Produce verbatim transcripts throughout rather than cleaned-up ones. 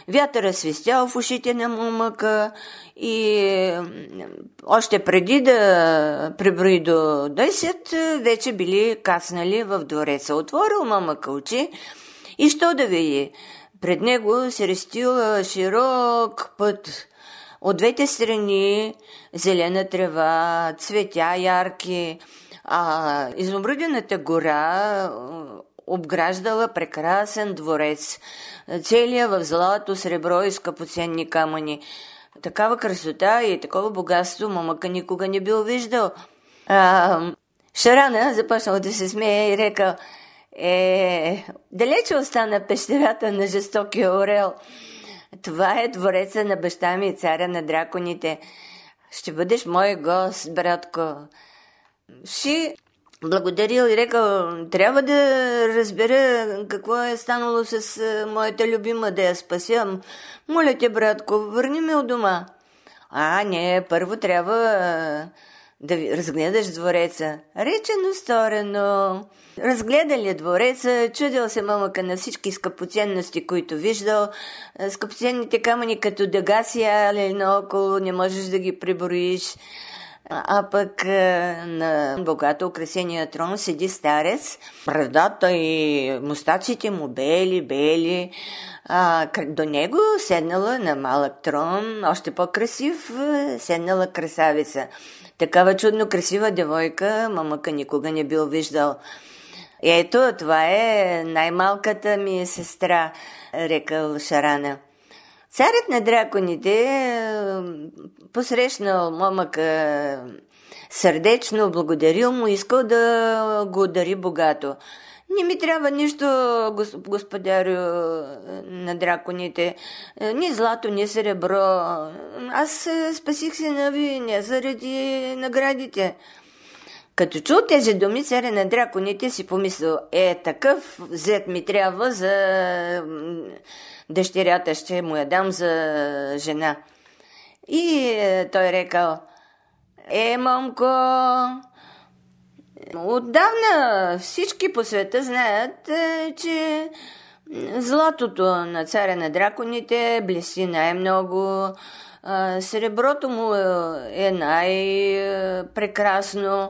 Вятъра свистял в ушите на момъка и още преди да преброи до десет, вече били кацнали в двореца. Отворил момъка очи и що да види? Пред него се рестил широк път. От двете страни зелена трева, цветя ярки, а изумрудената гора обграждала прекрасен дворец, целия в злато, сребро и скъпоценни камъни. Такава красота и такова богатство момъка никога не бил виждал. А, Шарана започнал да се смее и рекал: е, далече остана пещерата на жестокия орел. Това е двореца на баща ми, царя на драконите. Ще бъдеш мой гост, братко. Ши благодарил и рекал: трябва да разбера какво е станало с моята любима, да я спася. Моля те, братко, върни ме от дома. А, не, първо трябва да разгледаш двореца. Речено, сторено. Разгледали двореца, чудил се момъка на всички скъпоценности, които виждал. Скъпоценните камъни като дъга сияли наоколо, не можеш да ги преброиш. А пък на богато украсения трон седи старец, брадата и мустаците му бели, бели. А, до него седнала на малък трон, още по-красив, седнала красавица. Такава чудно красива девойка момъка никога не бил виждал. Ето, това е най-малката ми сестра, рекал Шарана. Царят на драконите посрещнал момъка сърдечно, благодарил му, искал да го дари богато. Не ми трябва нищо, господарю на драконите, ни злато, ни сребро. Аз спасих сина ви не заради наградите. Като чул тези думи, царя на драконите си помислил: е, такъв зет ми трябва за дъщерята, ще му я дам за жена. И той рекал: е, момко, отдавна всички по света знаят, че златото на царя на драконите блести най-много, среброто му е най-прекрасно,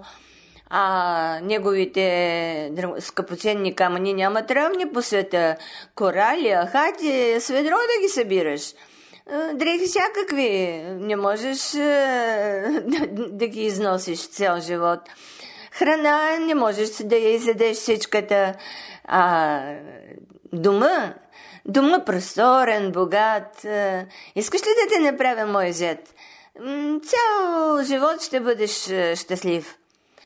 а неговите скъпоценни камъни нямат равни по света. Корали, ахати, сведро да ги събираш. Дрехи всякакви, не можеш да, да ги износиш цял живот. Храна не можеш да я изядеш всичката. А дома, дома просторен, богат. Искаш ли да те направя мой зет? Цял живот ще бъдеш щастлив.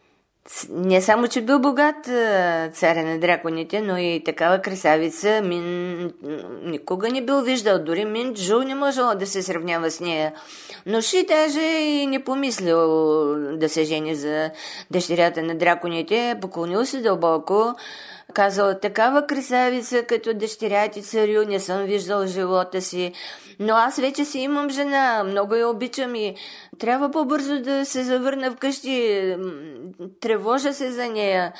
Не само, че бил богат царя на драконите, но и такава красавица Мин никога не бил виждал. Дори Минджу не можела да се сравнява с нея. Но Ши даже и не помислил да се жени за дъщерята на драконите. Поклонил се дълбоко, казал: такава красавица като дъщеря ти, царю, не съм виждал в живота си. Но аз вече си имам жена, много я обичам и трябва по-бързо да се завърна вкъщи. Тревожа се за нея,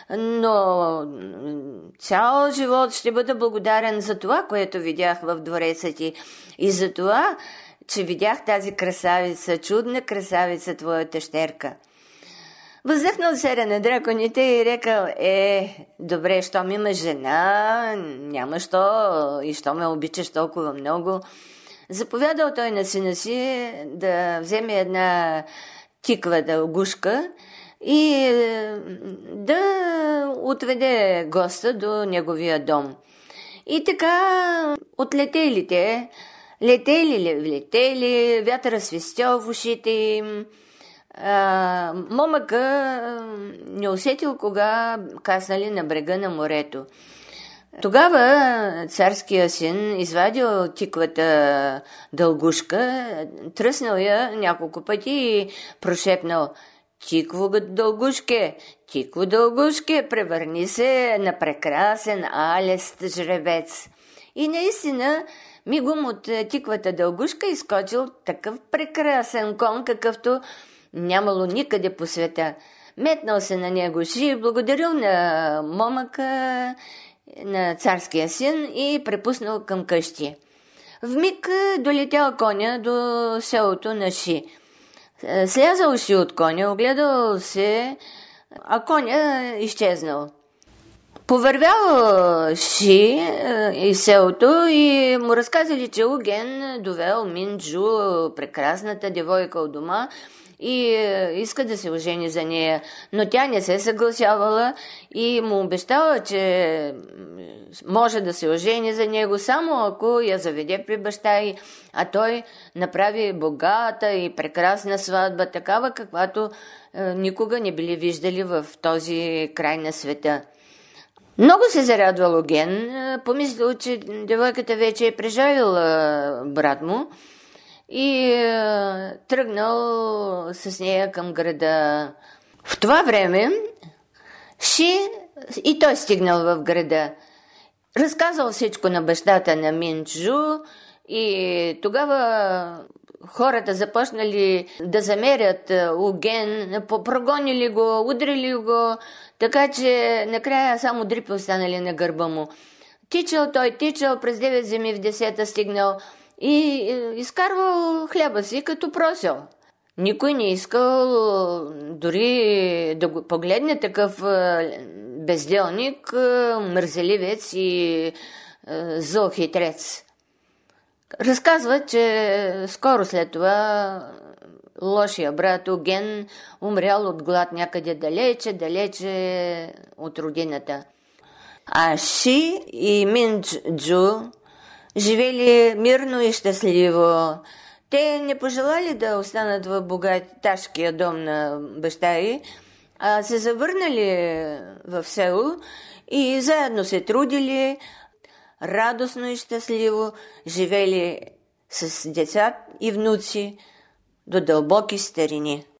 но цял живот ще бъда благодарен за това, което видях в двореца ти и за това, че видях тази красавица, чудна красавица, твоята щерка. Въздъхнал царя на драконите и рекал: е, добре, щом има жена, няма що и що ме обичаш толкова много. Заповядал той на сина си да вземе една тиква дългушка и да отведе госта до неговия дом. И така отлетели те, летели, летели, вятъра свистял в ушите им. А, момъка не усетил кога каснали на брега на морето. Тогава царския син извадил тиквата дългушка, тръснал я няколко пъти и прошепнал: тикво дългушке, тикво дългушке, превърни се на прекрасен алест жребец. И наистина мигом от тиквата дългушка изкочил такъв прекрасен кон, какъвто нямало никъде по света. Метнал се на него Ши, благодарил на момъка, на царския син и препуснал към къщи. Вмиг долетял коня до селото на Ши. Слязал Ши от коня, огледал се, а коня изчезнал. Повървял Ши и селото и му разказали, че Уген довел Минджу, прекрасната девойка от дома, и иска да се ожени за нея. Но тя не се съгласявала и му обещала, че може да се ожени за него само ако я заведе при баща й, а той направи богата и прекрасна сватба, такава каквато никога не били виждали в този край на света. Много се зарадвал Уген, помислил, че девойката вече е прежавила брат му и е, тръгнал с нея към града. В това време Ши и той стигнал в града. Разказал всичко на бащата на Минджу и тогава хората започнали да замерят Уген, прогонили го, удрили го, така че накрая само дрипи останали на гърба му. Тичал той, тичал, през девет земи в десета стигнал и изкарвал хляба си като просил. Никой не искал дори да го погледне такъв безделник, мързеливец и зъл хитрец. Разказва, че скоро след това лошия брат Уген умрял от глад някъде далече, далече от родината. А Ши и Минджу живели мирно и щастливо. Те не пожелали да останат в богаташкия дом на баща й, а се завърнали в село и заедно се трудили, радостно и щастливо живели с деца и внуци до дълбоки старини.